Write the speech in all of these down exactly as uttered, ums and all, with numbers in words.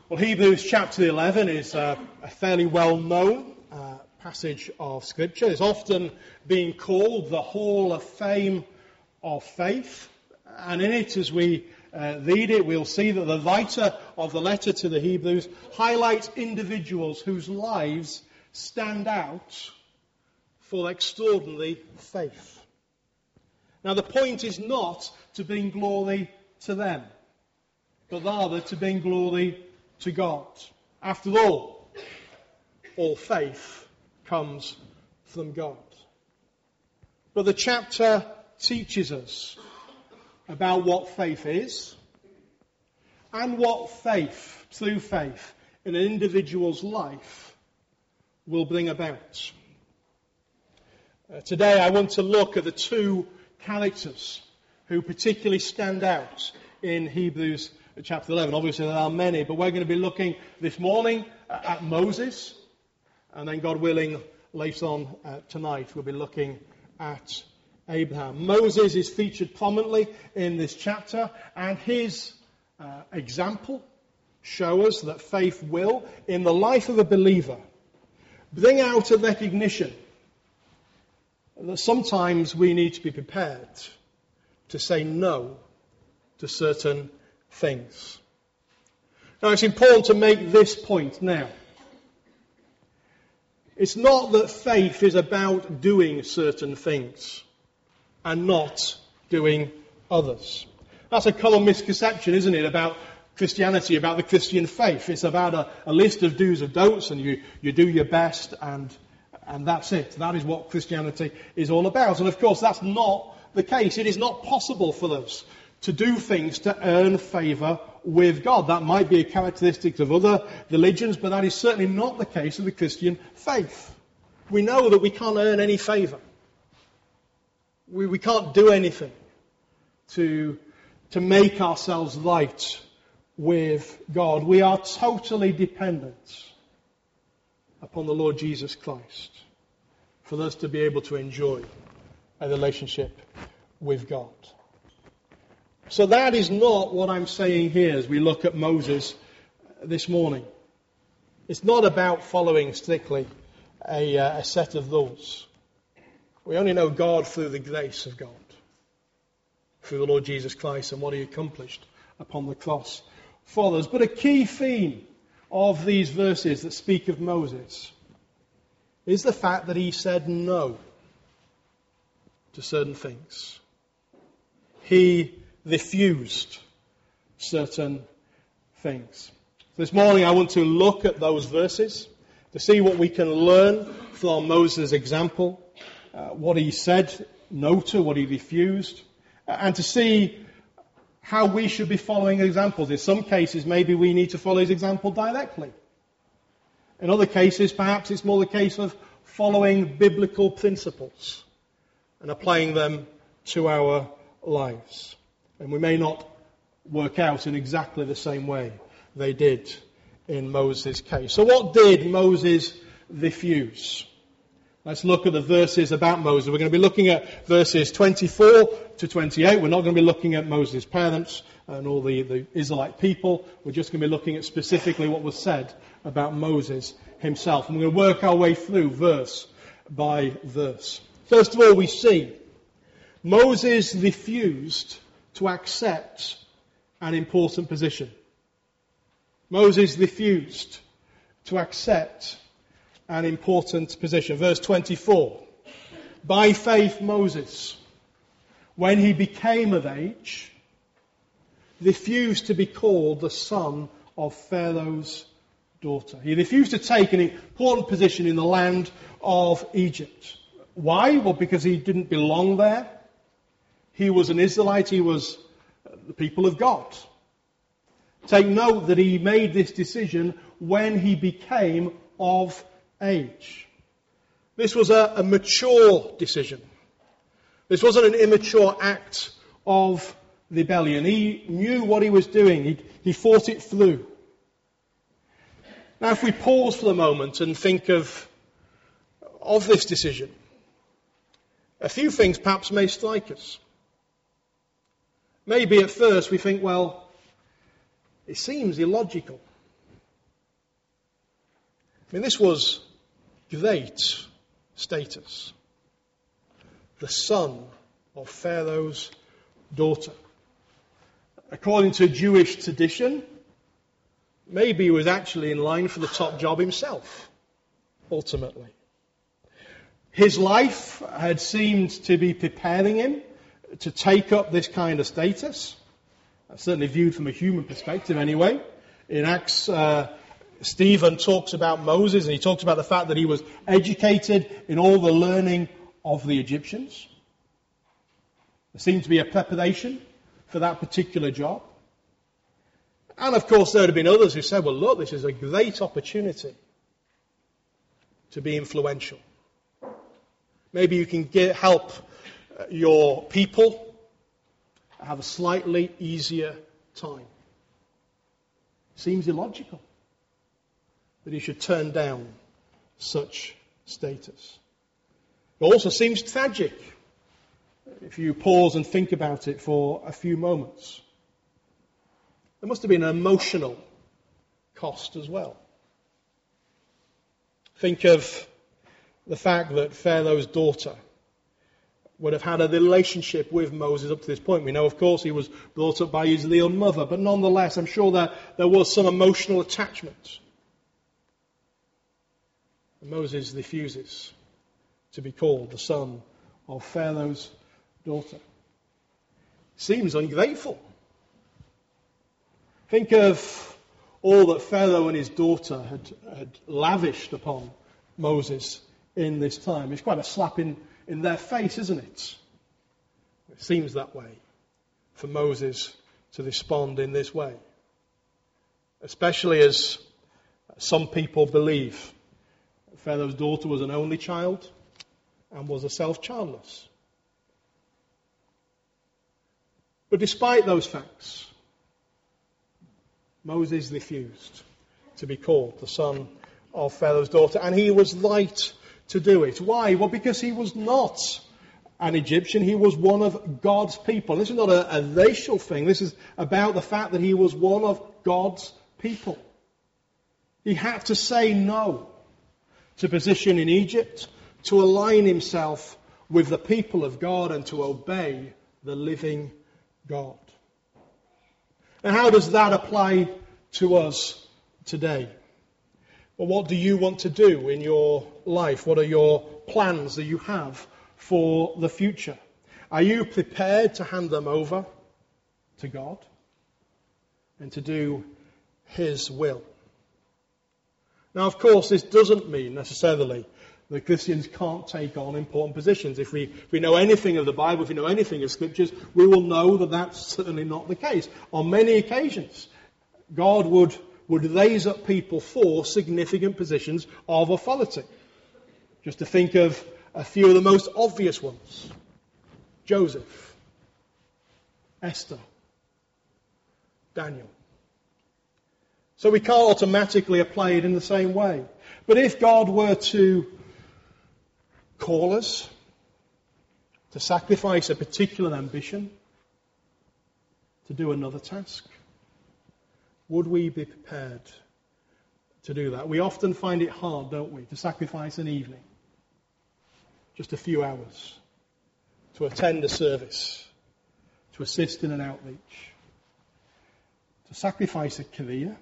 Well, Hebrews chapter eleven is a, a fairly well-known uh, passage of Scripture. It's often been called the Hall of Fame of Faith. And in it, as we uh, read it, we'll see that the writer of the letter to the Hebrews highlights individuals whose lives stand out for extraordinary faith. Now, the point is not to bring glory to them, but rather to bring glory to God. After all, all faith comes from God. But the chapter teaches us about what faith is and what faith, through faith, in an individual's life will bring about. Uh, today I want to look at the two characters who particularly stand out in Hebrews chapter eleven. Obviously there are many, but we're going to be looking this morning at Moses, and then God willing later on uh, tonight we'll be looking at Abraham. Moses is featured prominently in this chapter, and his uh, example shows us that faith will, in the life of a believer, bring out a recognition that sometimes we need to be prepared to say no to certain things. Now, it's important to make this point now. It's not that faith is about doing certain things and not doing others. That's a common misconception, isn't it, about Christianity, about the Christian faith. It's about a, a list of do's and don'ts, and you, you do your best, and, and that's it. That is what Christianity is all about. And of course, that's not the case. It is not possible for us to do things to earn favour with God. That might be a characteristic of other religions, but that is certainly not the case of the Christian faith. We know that we can't earn any favour. We, we can't do anything to, to make ourselves right with God. We are totally dependent upon the Lord Jesus Christ for us to be able to enjoy a relationship with God. So that is not what I'm saying here as we look at Moses this morning. It's not about following strictly a, uh, a set of rules. We only know God through the grace of God, through the Lord Jesus Christ and what he accomplished upon the cross for us. But a key theme of these verses that speak of Moses is the fact that he said no to certain things. He refused certain things. This morning I want to look at those verses to see what we can learn from Moses' example, uh, what he said no to, what he refused, uh, and to see how we should be following examples. In some cases, maybe we need to follow his example directly. In other cases, perhaps it's more the case of following biblical principles and applying them to our lives. And we may not work out in exactly the same way they did in Moses' case. So what did Moses refuse? Let's look at the verses about Moses. We're going to be looking at verses twenty-four to twenty-eight. We're not going to be looking at Moses' parents and all the, the Israelite people. We're just going to be looking at specifically what was said about Moses himself. And we're going to work our way through verse by verse. First of all, we see Moses refused to accept an important position. Moses refused to accept an important position. Verse twenty-four. By faith Moses, when he became of age, refused to be called the son of Pharaoh's daughter. He refused to take an important position in the land of Egypt. Why? Well, because he didn't belong there. He was an Israelite. He was the people of God. Take note that he made this decision when he became of age. This was a, a mature decision. This wasn't an immature act of rebellion. He knew what he was doing. He, he thought it through. Now, if we pause for a moment and think of, of this decision, a few things perhaps may strike us. Maybe at first we think, well, it seems illogical. I mean, this was great status. The son of Pharaoh's daughter. According to Jewish tradition, maybe he was actually in line for the top job himself, ultimately. His life had seemed to be preparing him to take up this kind of status. That's certainly viewed from a human perspective anyway. In Acts, uh, Stephen talks about Moses, and he talks about the fact that he was educated in all the learning of the Egyptians. There seemed to be a preparation for that particular job. And of course there had been others who said, well look, this is a great opportunity to be influential. Maybe you can get, help your people have a slightly easier time. Seems illogical that he should turn down such status. It also seems tragic if you pause and think about it for a few moments. There must have been an emotional cost as well. Think of the fact that Pharaoh's daughter would have had a relationship with Moses up to this point. We know, of course, he was brought up by his real mother, but nonetheless, I'm sure that there was some emotional attachment. And Moses refuses to be called the son of Pharaoh's daughter. Seems ungrateful. Think of all that Pharaoh and his daughter had, had lavished upon Moses in this time. It's quite a slap in, in their face, isn't it? It seems that way for Moses to respond in this way. Especially as some people believe Pharaoh's daughter was an only child and was herself childless. But despite those facts, Moses refused to be called the son of Pharaoh's daughter, and he was right to do it. Why? Well, because he was not an Egyptian. He was one of God's people. This is not a, a racial thing. This is about the fact that he was one of God's people. He had to say no to position in Egypt, to align himself with the people of God and to obey the living God. And how does that apply to us today? Well, what do you want to do in your life? What are your plans that you have for the future? Are you prepared to hand them over to God and to do His will? Now, of course, this doesn't mean necessarily that Christians can't take on important positions. If we, if we know anything of the Bible, if we know anything of Scriptures, we will know that that's certainly not the case. On many occasions, God would, would raise up people for significant positions of authority. Just to think of a few of the most obvious ones. Joseph, Esther, Daniel. So we can't automatically apply it in the same way. But if God were to call us to sacrifice a particular ambition to do another task, would we be prepared to do that? We often find it hard, don't we, to sacrifice an evening, just a few hours, to attend a service, to assist in an outreach, to sacrifice a career,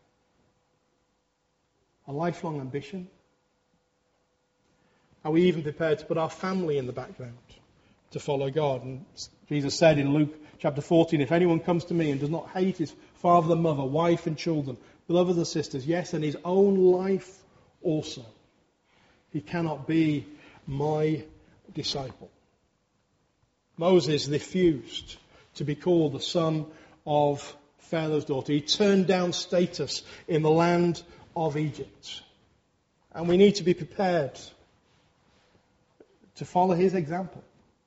a lifelong ambition. Are we even prepared to put our family in the background to follow God? And Jesus said in Luke chapter fourteen, if anyone comes to me and does not hate his father and mother, wife and children, brothers and sisters, yes, and his own life also, he cannot be my disciple. Moses refused to be called the son of Pharaoh's daughter. He turned down status in the land of Egypt. And we need to be prepared to follow his example.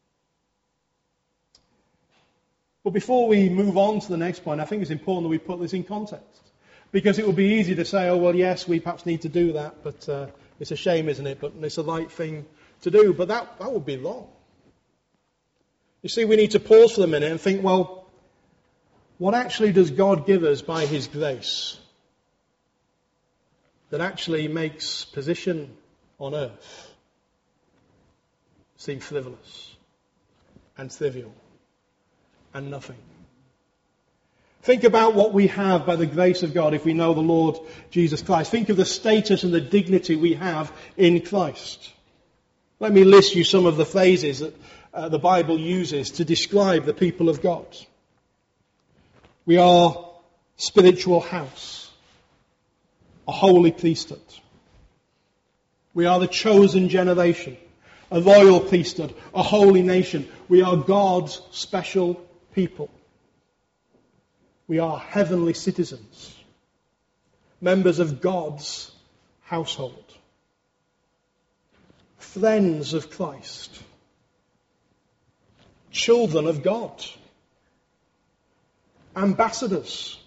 But before we move on to the next point, I think it's important that we put this in context. Because it would be easy to say, oh, well, yes, we perhaps need to do that, but uh, it's a shame, isn't it? But it's the right thing to do. But that, that would be wrong. You see, we need to pause for a minute and think, well, what actually does God give us by his grace? that actually makes position on earth seem frivolous and trivial and nothing. Think about what we have by the grace of God if we know the Lord Jesus Christ. Think of the status and the dignity we have in Christ. Let me list you some of the phrases that uh, the Bible uses to describe the people of God. We are spiritual house, a holy priesthood. We are the chosen generation, a royal priesthood, a holy nation. We are God's special people. We are heavenly citizens, members of God's household, friends of Christ, children of God, ambassadors.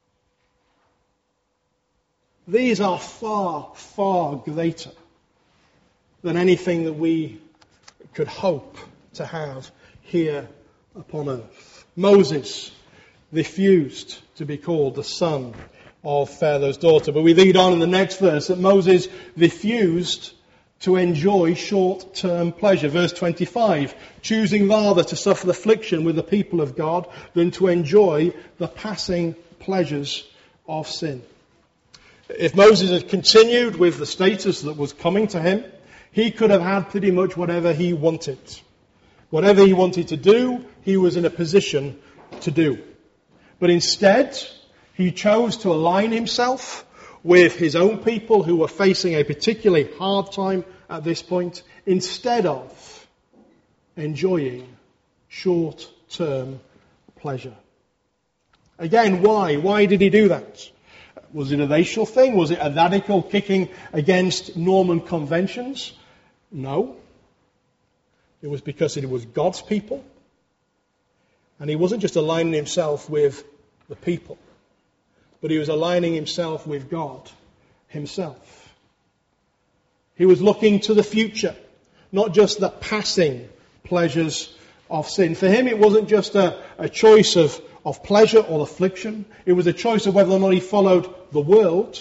These are far, far greater than anything that we could hope to have here upon earth. Moses refused to be called the son of Pharaoh's daughter. But we read on in the next verse that Moses refused to enjoy short-term pleasure. Verse twenty-five, choosing rather to suffer affliction with the people of God than to enjoy the passing pleasures of sin. If Moses had continued with the status that was coming to him, he could have had pretty much whatever he wanted. Whatever he wanted to do, he was in a position to do. But instead, he chose to align himself with his own people who were facing a particularly hard time at this point, instead of enjoying short-term pleasure. Again, why? Why did he do that? Was it a racial thing? Was it a radical kicking against Norman conventions? No. It was because it was God's people. And he wasn't just aligning himself with the people, but he was aligning himself with God himself. He was looking to the future, not just the passing pleasures of sin. For him, it wasn't just a, a choice of, of pleasure or affliction. It was a choice of whether or not he followed the world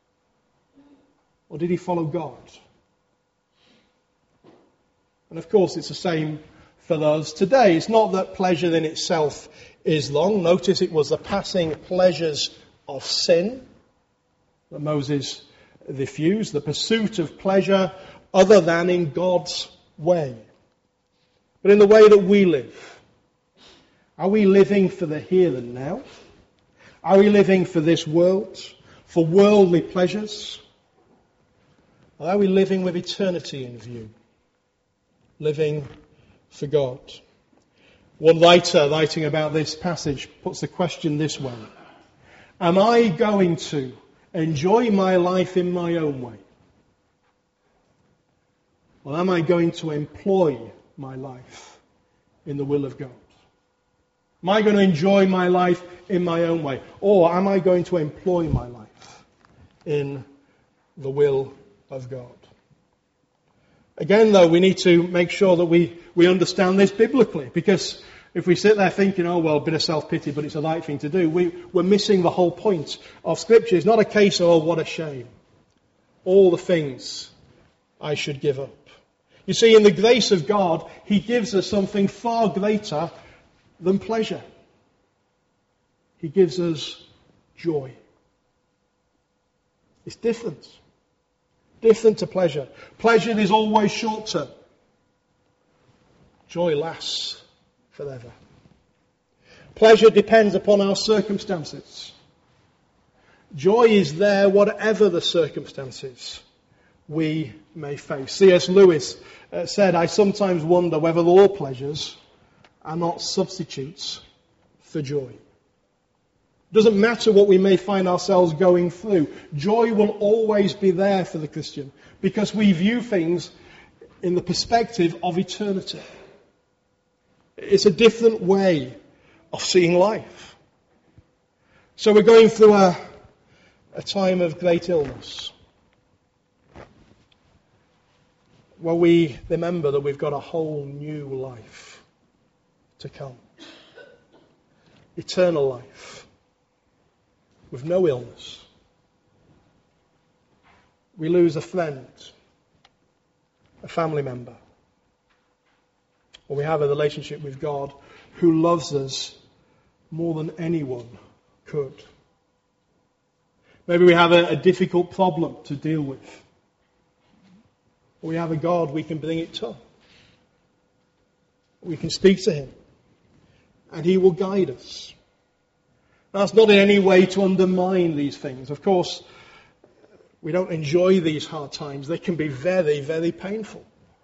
or did he follow God. And of course, it's the same for us today. It's not that pleasure in itself is wrong. Notice it was the passing pleasures of sin that Moses refused, the pursuit of pleasure other than in God's way. But in the way that we live, are we living for the here and now? Are we living for this world, for worldly pleasures? Or are we living with eternity in view? Living for God. One writer writing about this passage puts the question this way: am I going to enjoy my life in my own way? Or am I going to employ my life in the will of God? Am I going to enjoy my life in my own way? Or am I going to employ my life in the will of God? Again, though, we need to make sure that we, we understand this biblically, because if we sit there thinking, oh, well, a bit of self-pity, but it's the right thing to do, we, we're missing the whole point of Scripture. It's not a case of, oh, what a shame. All the things I should give up. You see, in the grace of God, He gives us something far greater than pleasure. He gives us joy. It's different. Different to pleasure. Pleasure is always short-term. Joy lasts forever. Pleasure depends upon our circumstances. Joy is there whatever the circumstances we may face. C S Lewis uh, said, I sometimes wonder whether all pleasures are not substitutes for joy. It doesn't matter what we may find ourselves going through. Joy will always be there for the Christian because we view things in the perspective of eternity. It's a different way of seeing life. So we're going through a, a time of great illness. Well, we remember that we've got a whole new life to come. Eternal life. With no illness. we lose a friend, a family member, or we have a relationship with God who loves us more than anyone could. Maybe we have a, a difficult problem to deal with. Or we have a God we can bring it to. We can speak to him. And he will guide us. That's not in any way to undermine these things. Of course, we don't enjoy these hard times. They can be very, very painful.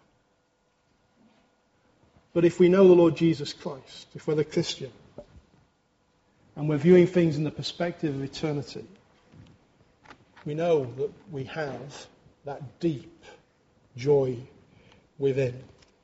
But if we know the Lord Jesus Christ, if we're a Christian, and we're viewing things in the perspective of eternity, we know that we have that deep joy within.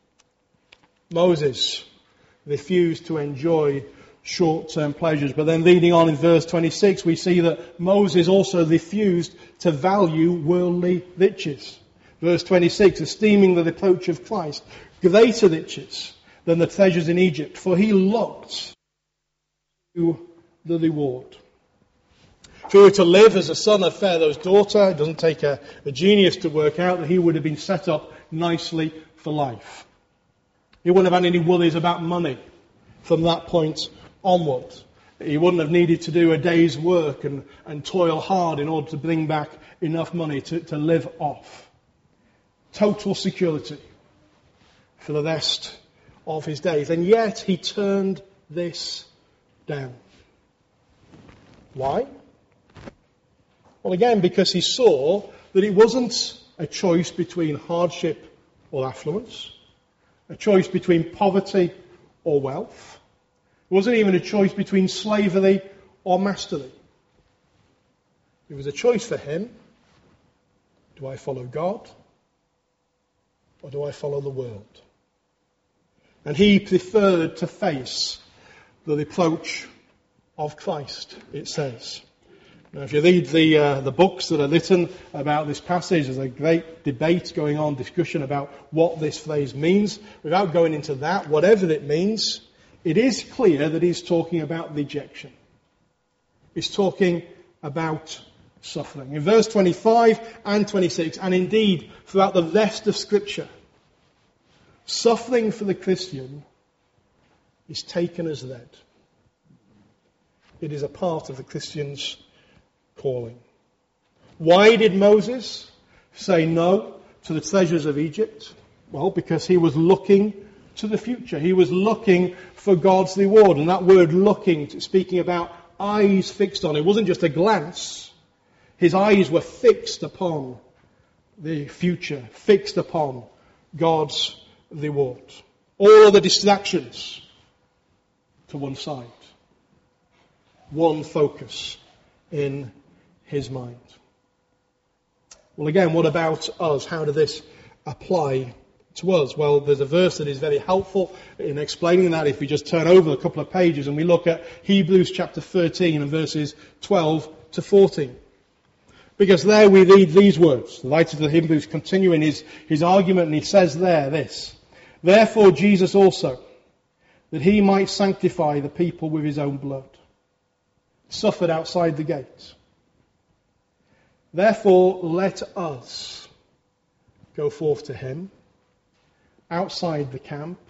Moses refused to enjoy short-term pleasures, but then reading on in verse twenty-six, we see that Moses also refused to value worldly riches. Verse twenty-six, esteeming the reproach of Christ greater riches than the treasures in Egypt, for he looked to the reward. If he were to live as a son of Pharaoh's daughter, it doesn't take a, a genius to work out that he would have been set up nicely for life. He wouldn't have had any worries about money from that point onward. He wouldn't have needed to do a day's work and, and toil hard in order to bring back enough money to, to live off. Total security for the rest of his days. And yet he turned this down. Why? Well, again, because he saw that it wasn't a choice between hardship or affluence, a choice between poverty or wealth. It wasn't even a choice between slavery or mastery. It was a choice for him. Do I follow God or do I follow the world? And he preferred to face the reproach of Christ, it says. Now, if you read the uh, the books that are written about this passage, there's a great debate going on, discussion about what this phrase means. Without going into that, whatever it means, it is clear that he's talking about rejection. He's talking about suffering. In verse twenty-five and twenty-six, and indeed throughout the rest of Scripture, suffering for the Christian is taken as read. It is a part of the Christian's calling. Why did Moses say no to the treasures of Egypt? Well, because he was looking to the future. He was looking for God's reward. And that word looking, speaking about eyes fixed on, it wasn't just a glance. His eyes were fixed upon the future, fixed upon God's reward. All of the distractions to one side. One focus in his mind. Well, again, what about us? How does this apply to us? Well, there's a verse that is very helpful in explaining that. If we just turn over a couple of pages and we look at Hebrews chapter thirteen and verses twelve to fourteen. Because there we read these words. The writer of the Hebrews continuing his, his argument, and he says there this: Therefore Jesus also, that he might sanctify the people with his own blood, suffered outside the gates. Therefore let us go forth to him, outside the camp,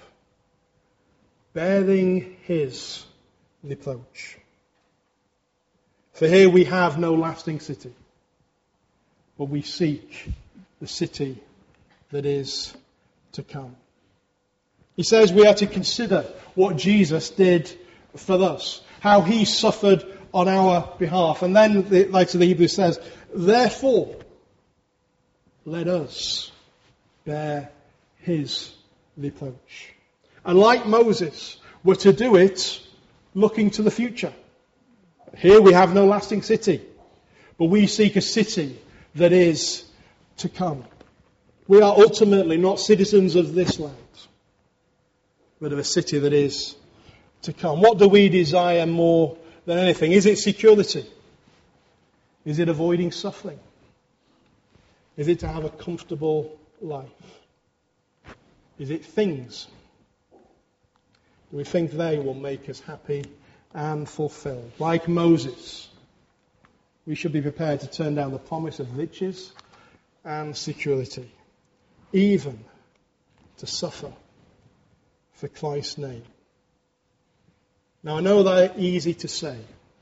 bearing his reproach. For here we have no lasting city, but we seek the city that is to come. He says we are to consider what Jesus did for us, how he suffered on our behalf. And then, the writer of the Hebrews says, therefore, let us bear his reproach. And like Moses, we're to do it looking to the future. Here we have no lasting city, but we seek a city that is to come. We are ultimately not citizens of this land, but of a city that is to come. What do we desire more than anything? Is it security? Is it avoiding suffering? Is it to have a comfortable life? Is it things? Do we think they will make us happy and fulfilled? Like Moses, we should be prepared to turn down the promise of riches and security, even to suffer for Christ's name. Now, I know they're easy to say.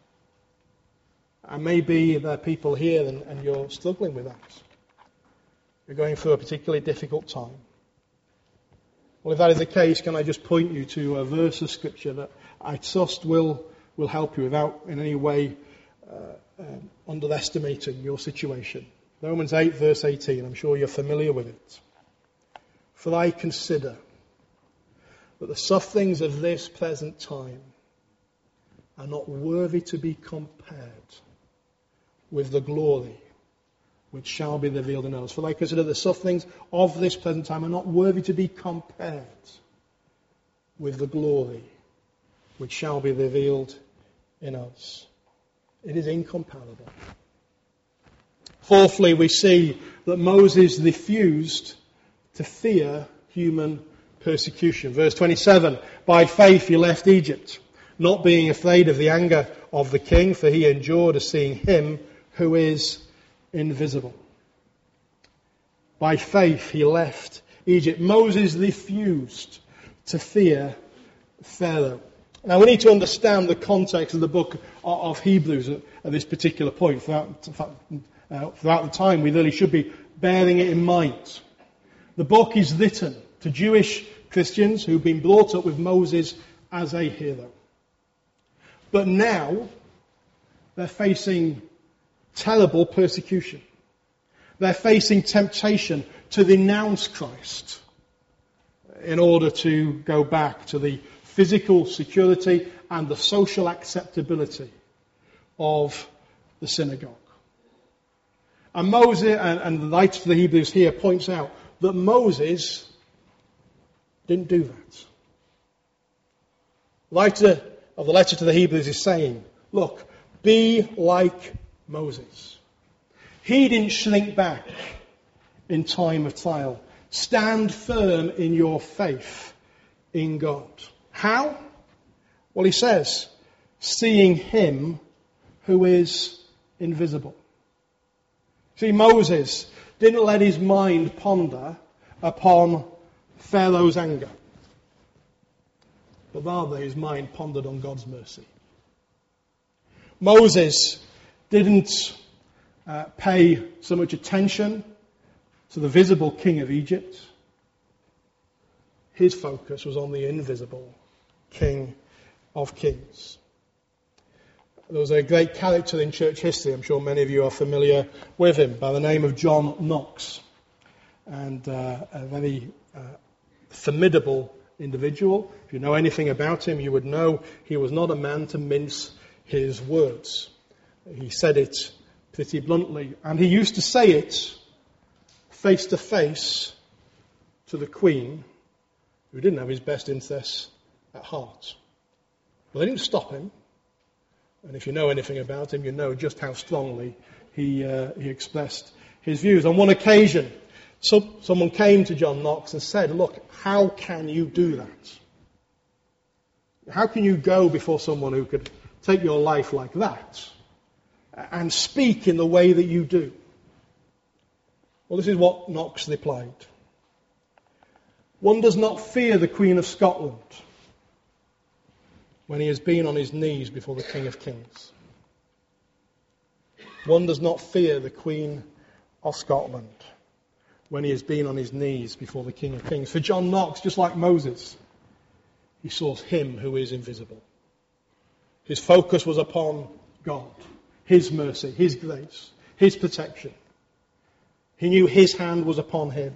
And maybe there are people here and, and you're struggling with that. You're going through a particularly difficult time. Well, if that is the case, can I just point you to a verse of Scripture that I trust will, will help you without in any way uh, um, underestimating your situation. Romans eight, verse eighteen. I'm sure you're familiar with it. For I consider that the sufferings of this present time are not worthy to be compared with the glory which shall be revealed in us. For I consider the sufferings of this present time are not worthy to be compared with the glory which shall be revealed in us. It is incomparable. Fourthly, we see that Moses refused to fear human persecution. Verse twenty-seven, by faith he left Egypt, not being afraid of the anger of the king, for he endured as seeing him who is invisible. By faith he left Egypt. Moses refused to fear Pharaoh. Now we need to understand the context of the book of Hebrews at, at this particular point. Throughout, uh, throughout the time we really should be bearing it in mind. The book is written to Jewish Christians who've been brought up with Moses as a hero. But now they're facing terrible persecution. They're facing temptation to renounce Christ in order to go back to the physical security and the social acceptability of the synagogue. And Moses, and, and the writer to the Hebrews here points out that Moses didn't do that. The writer of the letter to the Hebrews is saying, look, be like Moses. He didn't shrink back in time of trial. Stand firm in your faith in God. How? Well, he says, seeing him who is invisible. See, Moses didn't let his mind ponder upon Pharaoh's anger, but rather his mind pondered on God's mercy. Moses didn't uh, pay so much attention to the visible king of Egypt. His focus was on the invisible King of Kings. There was a great character in church history, I'm sure many of you are familiar with him, by the name of John Knox. And uh, a very uh, formidable individual. If you know anything about him, you would know he was not a man to mince his words. He said it pretty bluntly, and he used to say it face to face to the Queen, who didn't have his best interests at heart. But they didn't stop him, and if you know anything about him, you know just how strongly he uh, he expressed his views. On one occasion, so, someone came to John Knox and said, look, how can you do that? How can you go before someone who could take your life like that and speak in the way that you do? Well, this is what Knox replied. One does not fear the Queen of Scotland when he has been on his knees before the King of Kings. One does not fear the Queen of Scotland when he has been on his knees before the King of Kings. For John Knox, just like Moses, he saw him who is invisible. His focus was upon God, his mercy, his grace, his protection. He knew his hand was upon him.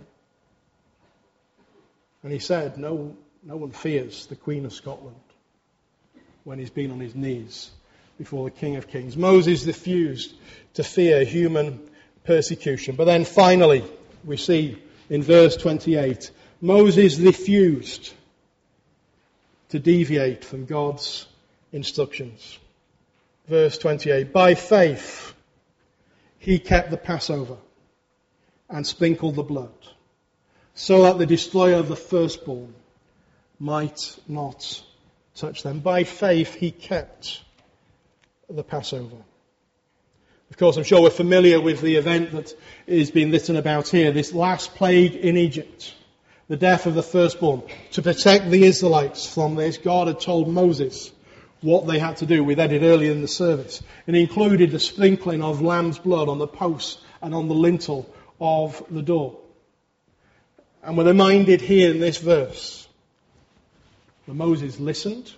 And he said, no, no one fears the Queen of Scotland when he's been on his knees before the King of Kings. Moses refused to fear human persecution. But then finally, we see in verse twenty-eight, Moses refused to deviate from God's instructions. Verse twenty-eight, by faith he kept the Passover and sprinkled the blood, so that the destroyer of the firstborn might not touch them. By faith he kept the Passover. Of course, I'm sure we're familiar with the event that is being written about here, this last plague in Egypt, the death of the firstborn. To protect the Israelites from this, God had told Moses what they had to do. We read it earlier in the service. It included the sprinkling of lamb's blood on the posts and on the lintel of the door. And we're reminded here in this verse that Moses listened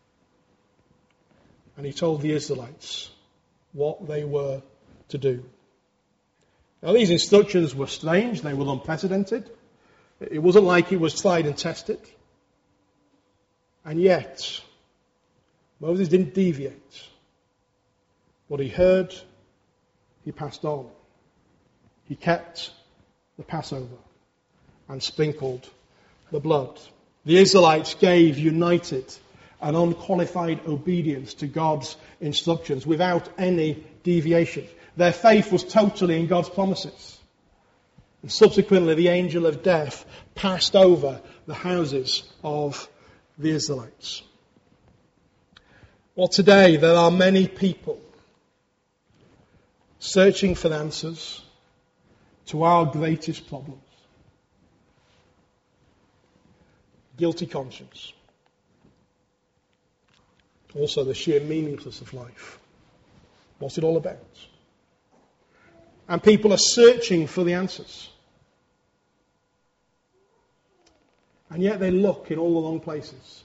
and he told the Israelites what they were to do. Now these instructions were strange, they were unprecedented. It wasn't like it was tried and tested. And yet, Moses didn't deviate. What he heard, he passed on. He kept the Passover and sprinkled the blood. The Israelites gave united and unqualified obedience to God's instructions without any deviation. Their faith was totally in God's promises. And subsequently, the angel of death passed over the houses of the Israelites. Well, today there are many people searching for answers to our greatest problems. Guilty conscience. Also the sheer meaninglessness of life. What's it all about? And people are searching for the answers. And yet they look in all the wrong places.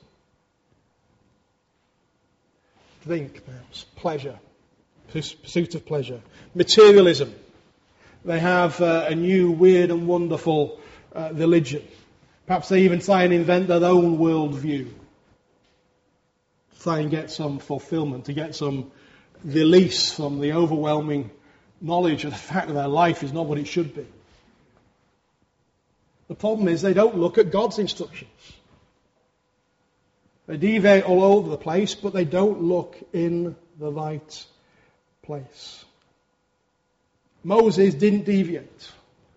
Drink, perhaps, pleasure, pursuit of pleasure, materialism. They have uh, a new, weird and wonderful uh, religion. Perhaps they even try and invent their own worldview. Try and get some fulfillment, to get some release from the overwhelming knowledge of the fact that their life is not what it should be. The problem is they don't look at God's instructions. They deviate all over the place, but they don't look in the right place. Moses didn't deviate.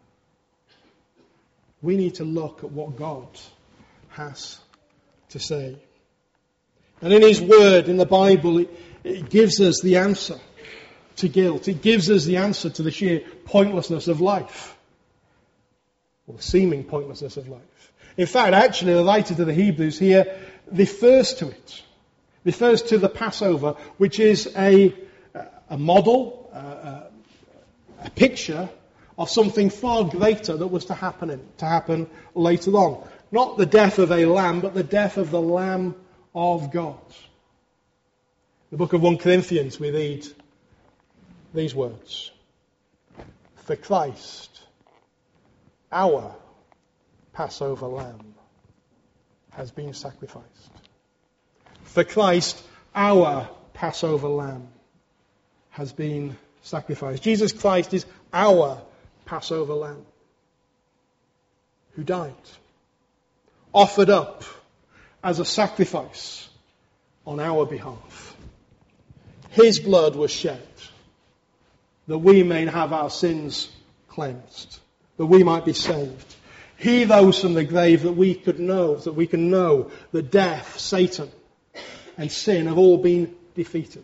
We need to look at what God has to say. And in His Word, in the Bible, it, it gives us the answer to guilt. It gives us the answer to the sheer pointlessness of life. Or the seeming pointlessness of life. In fact, actually, the writer to the Hebrews here refers to it. Refers to the Passover, which is a, a model, a, a picture of something far greater that was to happen, in, to happen later on. Not the death of a lamb, but the death of the Lamb of God. In the book of First Corinthians, we read these words. For Christ, our Passover lamb, has been sacrificed. For Christ, our Passover lamb has been sacrificed. Jesus Christ is our Passover lamb who died, offered up as a sacrifice on our behalf. His blood was shed that we may have our sins cleansed, that we might be saved. He rose from the grave that we could know, that we can know that death, Satan, and sin have all been defeated.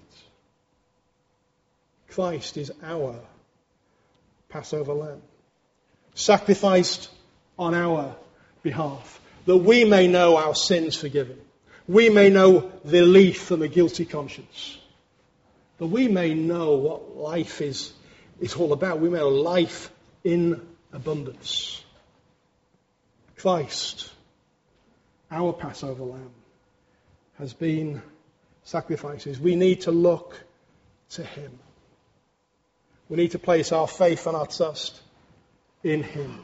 Christ is our Passover lamb, sacrificed on our behalf, that we may know our sins forgiven. We may know relief from a guilty conscience. That we may know what life is, is all about. We may know life in abundance. Christ, our Passover lamb, has been sacrificed. We need to look to Him. We need to place our faith and our trust in Him.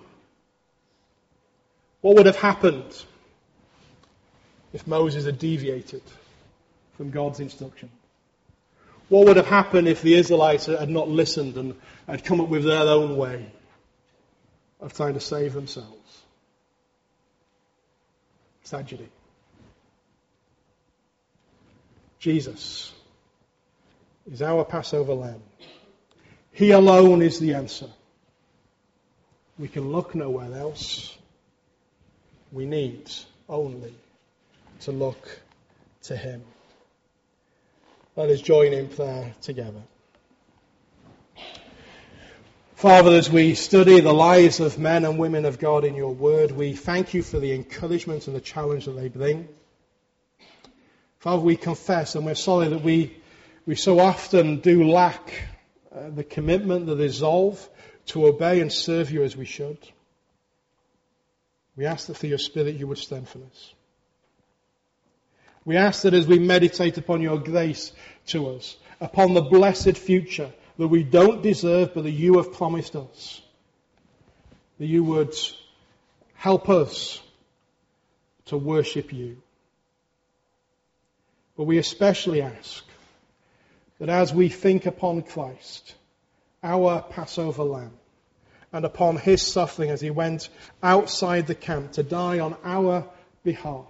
What would have happened if Moses had deviated from God's instruction? What would have happened if the Israelites had not listened and had come up with their own way of trying to save themselves? Tragedy. Jesus is our Passover lamb. He alone is the answer. We can look nowhere else. We need only to look to Him. Let us join in prayer together. Father, as we study the lives of men and women of God in your word, we thank you for the encouragement and the challenge that they bring. Father, we confess and we're sorry that we, we so often do lack uh, the commitment, the resolve to obey and serve you as we should. We ask that through your Spirit you would strengthen us. We ask that as we meditate upon your grace to us, upon the blessed future that we don't deserve but that you have promised us, that you would help us to worship you. But we especially ask that as we think upon Christ, our Passover lamb, and upon his suffering as he went outside the camp to die on our behalf,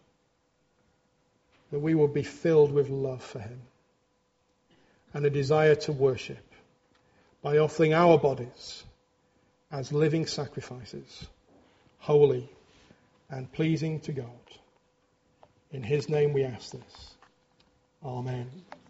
that we will be filled with love for him and a desire to worship by offering our bodies as living sacrifices, holy and pleasing to God. In his name we ask this. Amen.